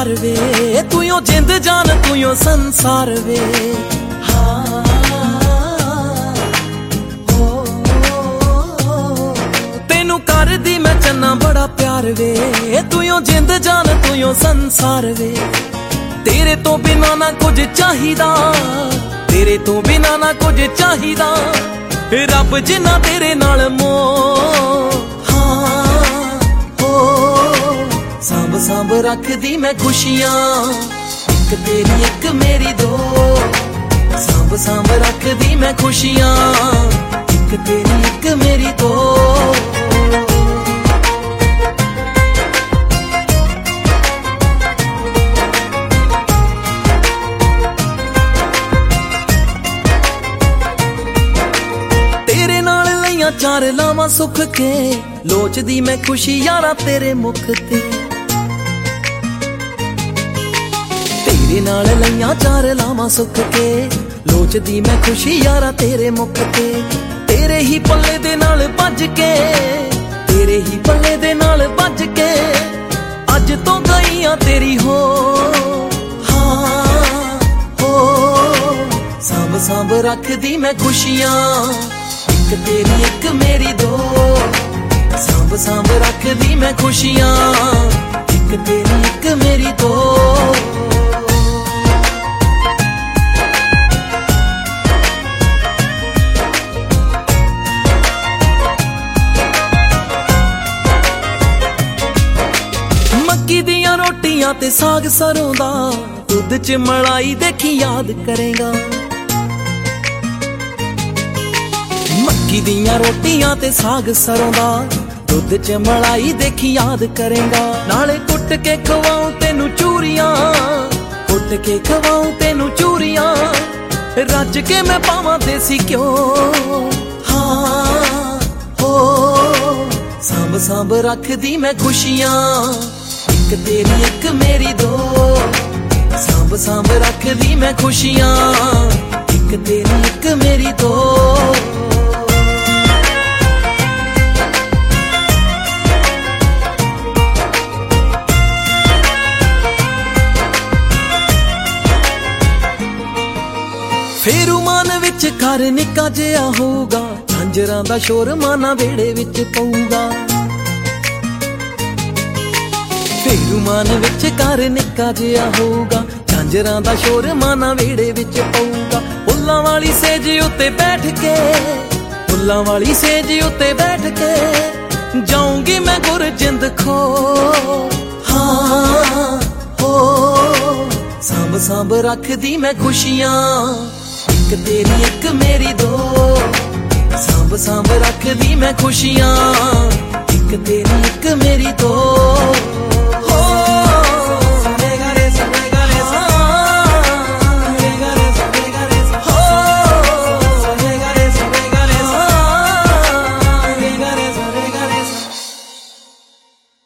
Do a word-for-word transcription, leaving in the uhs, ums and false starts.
प्यार वे, तू यो जिंद जान तू यो संसार वे। हाँ तेनू कर दी मैं चन्ना बड़ा प्यार वे, तू यो जिंद जान तू यो संसार वे। तेरे तो बिना ना कुछ चाहिदा, तेरे तो बिना ना कुछ चाहिदा, रब जिन्ना तेरे नाल मोह। हाँ हो सांभ सांभ रख दी मैं खुशियां, एक तेरी एक मेरी दो। सांभ सांभ रख दी मैं खुशियां, एक तेरी एक मेरी दो। चार लावा सुख के लोचदी मैं खुशी यारा तेरे मुख ते। तेरे नाल लइया चार लावा सुख के लोचदी मैं खुशी यारा तेरे मुख ते। तेरे ही पल्ले दे नाल भज के, तेरे ही पल्ले दे नाल भज के अज तो गईया तेरी हो। हाँ हो सांभ सांभ रख दी मैं खुशियां, एक तेरी एक मेरी दो। सांभ सांभ रख दी मैं खुशियां, एक तेरी एक मेरी दो। मक्की दियां रोटियां ते साग सरों दा, दुध च मलाई देखी याद करेगा। मक्की दियां रोटियां ते साग सरों दा, दुध च मलाई देखी याद करेगा। नाले कुट के खवाऊं तेनू चूरियां, कुट के खवाऊं तेनू चूरियां, रज के मैं पावां देसी घ्यो। हाँ हो सांभ सांभ रख दी मैं खुशियां, एक तेरी एक मेरी दो। सांभ सांभ रख दी मैं खुशियां, एक तेरी एक मेरी दो। फेरू मान विच घर निक्का जिहा होगा, झांजरां दा शोर माना वेड़े विच पऊगा। फेरू मान विच घर निक्का जिहा होगा, झांजरां दा शोर माना वेड़े विच पऊगा। फुल्लां वाली सेज उत्ते बैठ के, फुल्लां वाली सेज उत्ते बैठ के जाऊंगी मैं गुरजिंद खो। हाँ हो सांभ सांभ रख दी मैं खुशियां, एक तेरी एक मेरी दो। सांभ सांभ रख दी मैं खुशियां, एक तेरी एक मेरी दो।